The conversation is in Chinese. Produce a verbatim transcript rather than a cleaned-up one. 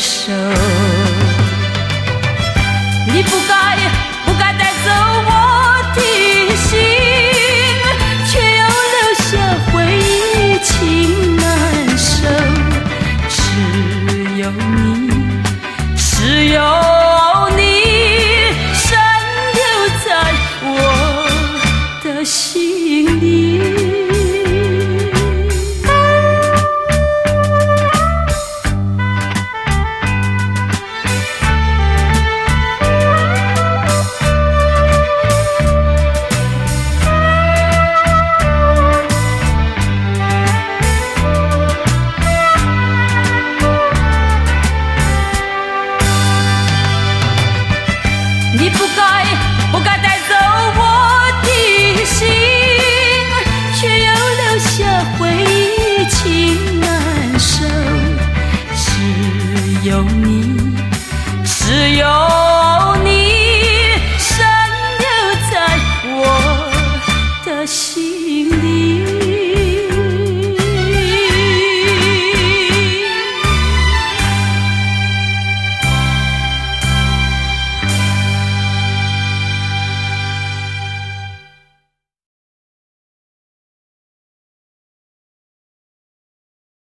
受。你不该不该带走我的心，却又留下回忆，情难舍。只有你，只有你深留在我的心里。你不该不该带走我的心，却又留下回忆，情难舍。只有你，只有你深留在我的心里。